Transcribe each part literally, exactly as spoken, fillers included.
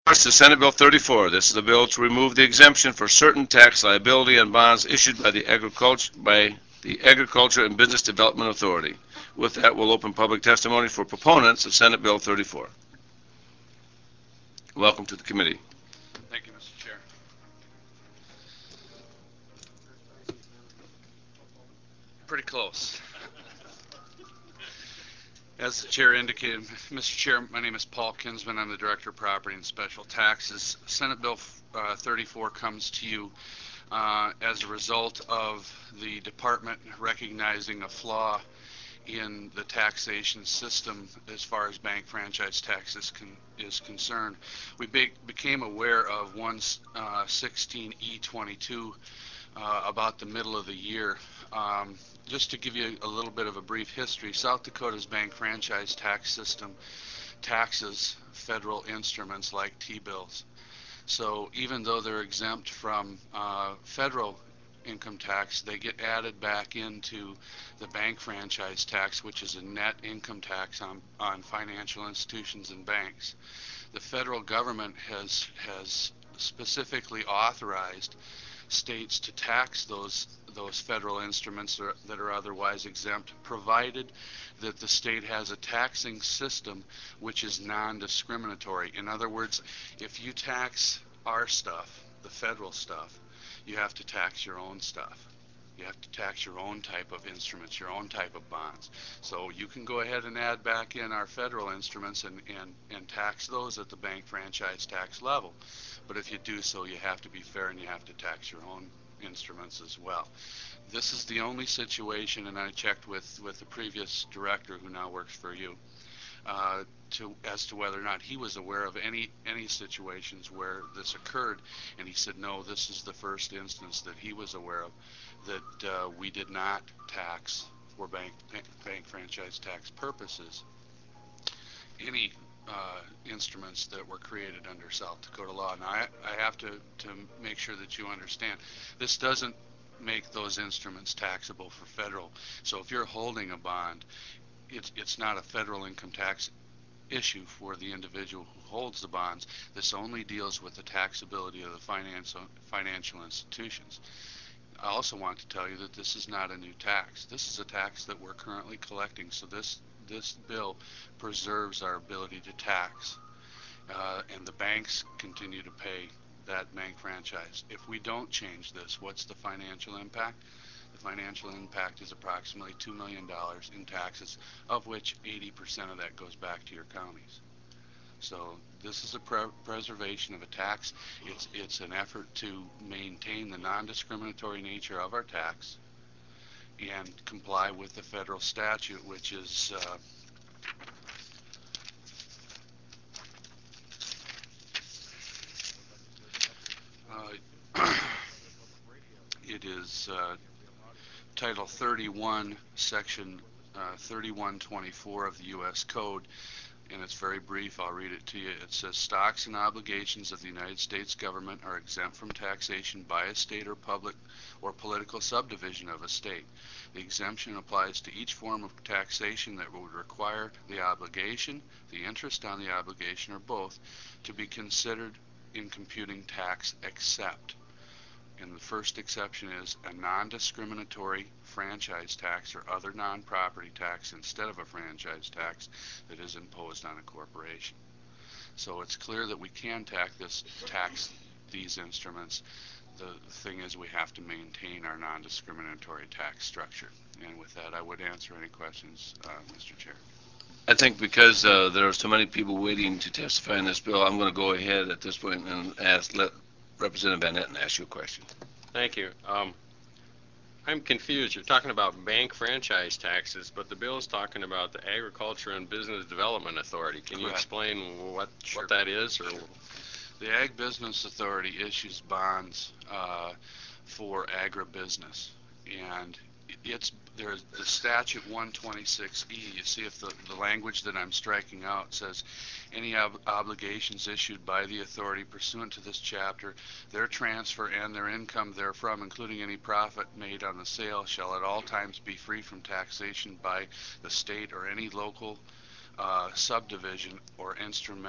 First is Senate Bill thirty-four. This is a bill to remove the exemption for certain tax liability on bonds issued by the agriculture by the Agriculture and Business Development Authority. With that, we'll open public testimony for proponents of Senate Bill thirty-four. Welcome to the committee. Thank you, Mister Chair. Pretty close. As the chair indicated, Mister Chair, my name is Paul Kinsman. I'm the Director of Property and Special Taxes. Senate Bill uh, thirty-four comes to you uh, as a result of the department recognizing a flaw in the taxation system as far as bank franchise taxes con is concerned. We be became aware of one sixteen E twenty-two uh, about the middle of the year. Um, just to give you a little bit of a brief history, South Dakota's bank franchise tax system taxes federal instruments like T-bills. So even though they're exempt from uh, federal income tax, they get added back into the bank franchise tax, which is a net income tax on, on financial institutions and banks. The federal government has has specifically authorized states to tax those those federal instruments that are, that are otherwise exempt, provided that the state has a taxing system which is non-discriminatory. In other words, if you tax our stuff, the federal stuff, you have to tax your own stuff. You have to tax your own type of instruments, your own type of bonds. So you can go ahead and add back in our federal instruments and, and, and tax those at the bank franchise tax level. But if you do so, you have to be fair and you have to tax your own instruments as well. This is the only situation, and I checked with, with the previous director who now works for you, uh, to, as to whether or not he was aware of any, any situations where this occurred, and he said no, this is the first instance that he was aware of that uh, we did not tax for bank, bank franchise tax purposes any uh, instruments that were created under South Dakota law. Now I, I have to, to make sure that you understand, this doesn't make those instruments taxable for federal. So if you're holding a bond, it's, it's not a federal income tax issue for the individual who holds the bonds. This only deals with the taxability of the financial, financial institutions. I also want to tell you that this is not a new tax. This is a tax that we're currently collecting, so this this bill preserves our ability to tax, uh, and the banks continue to pay that bank franchise. If we don't change this, what's the financial impact? The financial impact is approximately two million dollars in taxes, of which eighty percent of that goes back to your counties. So this is a pre preservation of a tax. It's, it's an effort to maintain the non-discriminatory nature of our tax and comply with the federal statute, which is uh, uh, it is uh, Title thirty-one, Section uh, thirty-one twenty-four of the U S Code, and it's very brief. I'll read it to you. It says, stocks and obligations of the United States government are exempt from taxation by a state or public or political subdivision of a state. The exemption applies to each form of taxation that would require the obligation, the interest on the obligation, or both, to be considered in computing tax except. And the first exception is a non-discriminatory franchise tax or other non-property tax instead of a franchise tax that is imposed on a corporation. So it's clear that we can tax this tax these instruments. The thing is, we have to maintain our non-discriminatory tax structure. And with that, I would answer any questions, uh, Mister Chair. I think because uh, there are so many people waiting to testify in this bill, I'm going to go ahead at this point and ask, let Representative Van Etten ask you a question. Thank you. Um, I'm confused. You're talking about bank franchise taxes, but the bill is talking about the Agriculture and Business Development Authority. Can you Correct. explain what Sure. what that is? Or The Ag Business Authority issues bonds uh, for agribusiness, and it's there's the statute one twenty-six E. You see, if the, the language that I'm striking out says any ob obligations issued by the authority pursuant to this chapter, their transfer and their income therefrom, including any profit made on the sale, shall at all times be free from taxation by the state or any local uh, subdivision or instrument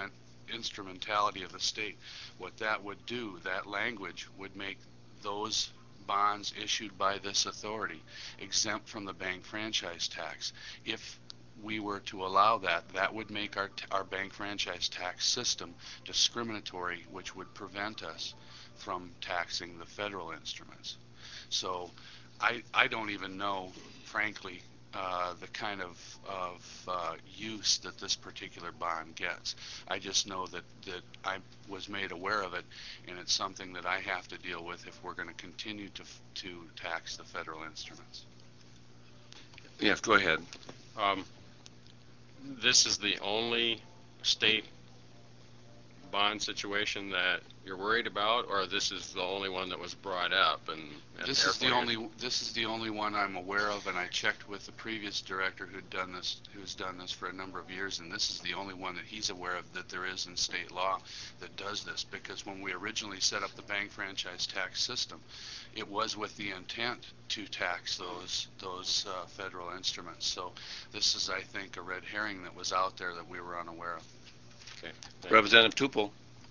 instrumentality of the state. What that would do, that language would make those bonds issued by this authority exempt from the bank franchise tax. If we were to allow that, that would make our, our bank franchise tax system discriminatory, which would prevent us from taxing the federal instruments. So I, I don't even know, frankly, uh, the kind of, of uh, use that this particular bond gets. I just know that, that I was made aware of it, and it's something that I have to deal with if we're going to continue to, to tax the federal instruments. Yes, go ahead. Um, this is the only state bond situation that you're worried about, or this is the only one that was brought up? And, and This is the therefore only this is the only one I'm aware of, and I checked with the previous director who'd done this, who's done this for a number of years, and this is the only one that he's aware of that there is in state law that does this. Because when we originally set up the bank franchise tax system, it was with the intent to tax those those uh, federal instruments. So this is, I think, a red herring that was out there that we were unaware of. Okay. Representative Tupel.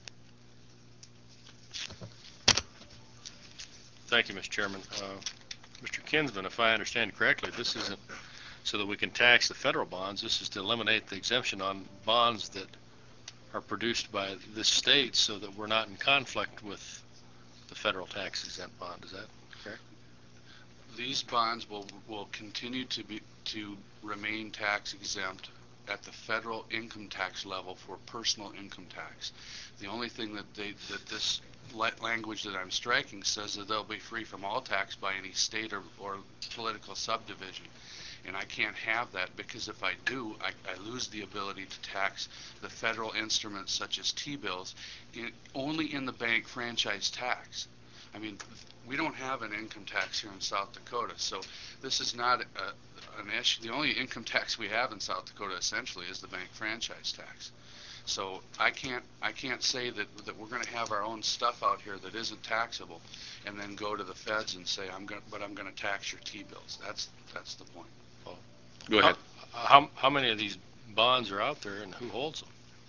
Thank you, Mister Chairman. Uh, Mister Kinsman, if I understand correctly, this isn't so that we can tax the federal bonds. This is to eliminate the exemption on bonds that are produced by this state so that we're not in conflict with the federal tax exempt bond. Is that correct? These bonds will will continue to be to remain tax exempt at the federal income tax level for personal income tax. The only thing that they that this language that I'm striking says that they'll be free from all tax by any state or, or political subdivision. And I can't have that, because if I do, I, I lose the ability to tax the federal instruments such as T-bills in, only in the bank franchise tax. I mean, we don't have an income tax here in South Dakota, so this is not a, an issue. The only income tax we have in South Dakota essentially is the bank franchise tax. So I can't I can't say that, that we're going to have our own stuff out here that isn't taxable, and then go to the feds and say I'm going but I'm going to tax your T-bills. That's that's the point. Well, Go ahead. How, how how many of these bonds are out there, and who holds them?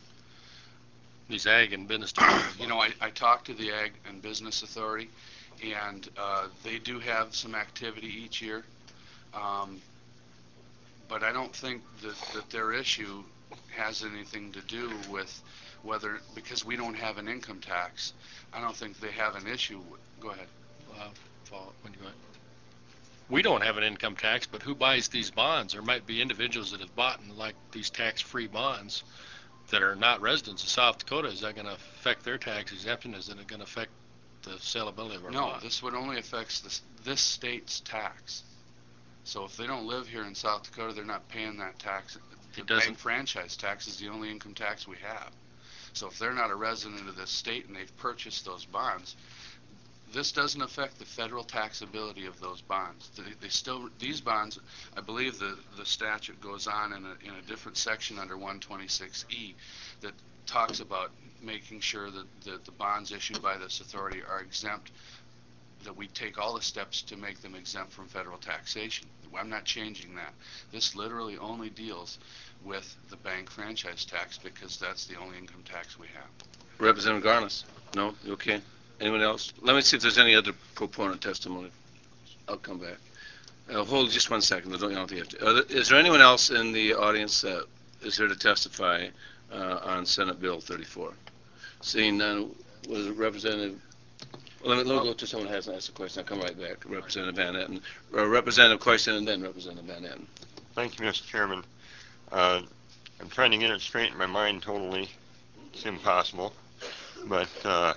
These ag and business development You know, I, I talked to the Ag and Business Authority, and uh, they do have some activity each year, um, but I don't think that, that their issue has anything to do with whether, because we don't have an income tax, I don't think they have an issue with, go ahead. Uh, follow- when you go ahead. We don't have an income tax, but who buys these bonds? There might be individuals that have bought like these tax-free bonds that are not residents of South Dakota. Is that going to affect their tax exemption? Is it going to affect the saleability of our No, bonds? this would only affect this, this state's tax. So if they don't live here in South Dakota, they're not paying that tax. The It doesn't- bank franchise tax is the only income tax we have. So if they're not a resident of this state and they've purchased those bonds, this doesn't affect the federal taxability of those bonds. They, they still, these bonds, I believe the, the statute goes on in a, in a different section under one twenty-six E that talks about making sure that, that the bonds issued by this authority are exempt, that we take all the steps to make them exempt from federal taxation. I'm not changing that. This literally only deals with the bank franchise tax, because that's the only income tax we have. Representative Garnis. No? You okay? Anyone else? Let me see if there's any other proponent testimony. I'll come back. Uh, hold just one second. I don't, I don't think you have to. Uh, is there anyone else in the audience that is here to testify uh, on Senate Bill thirty-four? Seeing none, was it Representative? Well, let me, let me go to someone who hasn't asked a question. I'll come right back. Representative Van Etten. Uh, Representative Question, and then Representative Van Etten. Thank you, Mister Chairman. Uh, I'm trying to get it straight in my mind totally. It's impossible. But uh,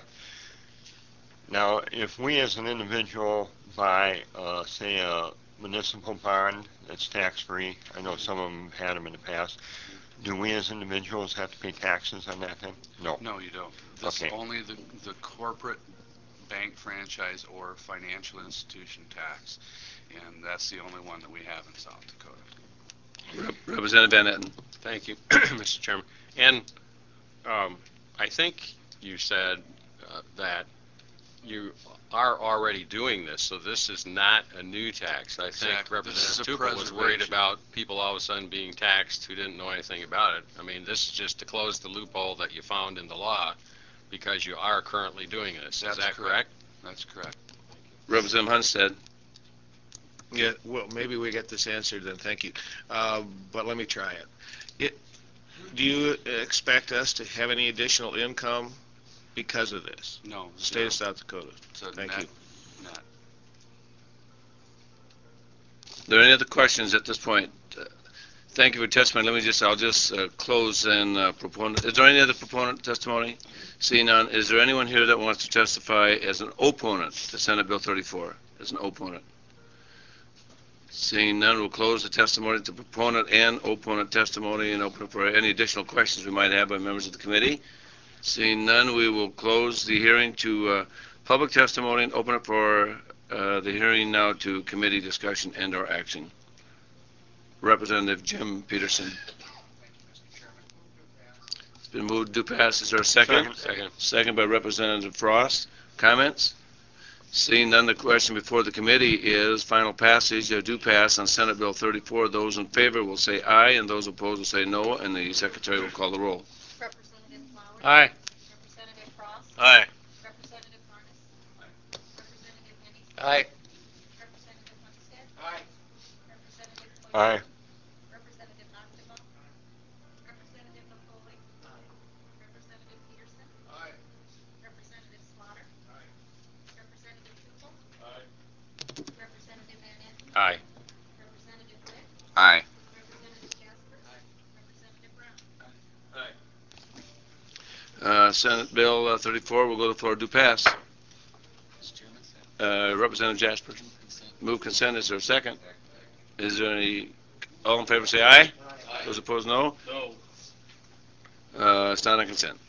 now, if we as an individual buy, uh, say, a municipal bond that's tax-free, I know some of them had them in the past, do we as individuals have to pay taxes on that then? No. No, you don't. This Okay. only the, the corporate bank franchise or financial institution tax, and that's the only one that we have in South Dakota. Rep- Representative Van Etten. Thank you, Mister Chairman. And um, I think you said uh, that you are already doing this, so this is not a new tax. I think Exactly. This is a Representative Tupel was worried preservation. about people all of a sudden being taxed who didn't know anything about it. I mean, this is just to close the loophole that you found in the law because you are currently doing this. Is That's that correct. That's correct. Representative Hunstead. Yeah, well, maybe we get this answered then, thank you. Uh, But let me try it. It. Do you expect us to have any additional income because of this? No. State zero. of South Dakota. It's a Thank net- you. net. Are there any other questions at this point? Uh, Thank you for your testimony. Let me just, I'll just uh, close and uh, proponent, is there any other proponent testimony? Seeing none, is there anyone here that wants to testify as an opponent to Senate Bill thirty-four, as an opponent? Seeing none, we'll close the testimony to proponent and opponent testimony and open it for any additional questions we might have by members of the committee. Seeing none, we will close the hearing to uh, public testimony and open it for uh, the hearing now to committee discussion and or action. Representative Jim Peterson. It's been moved to pass. Is there a second? Second. Second. Second by Representative Frost. Comments? Seeing none, the question before the committee is final passage or do pass on Senate Bill thirty-four. Those in favor will say aye, and those opposed will say no, and the secretary will call the roll. Representative Flowers. Aye. Representative Frost. Aye. Representative Harness. Representative Henningsen. Aye. Representative Hunstead. Aye. Representative Aye. Cloutier. Representative Nocteba. Representative Napoli. Representative Peterson. Aye. Representative Slaughter. Aye. Representative Tupel. Aye. Representative Van Etten. Aye. Representative Witt. Aye. Representative Jasper. Representative Brown. Uh, Senate Bill uh, thirty-four will go to the floor. Do pass. Uh, Representative Jasper. Move consent. Is there a second? Is there any? All in favor say aye. Those opposed no. No. Uh, it's not on consent.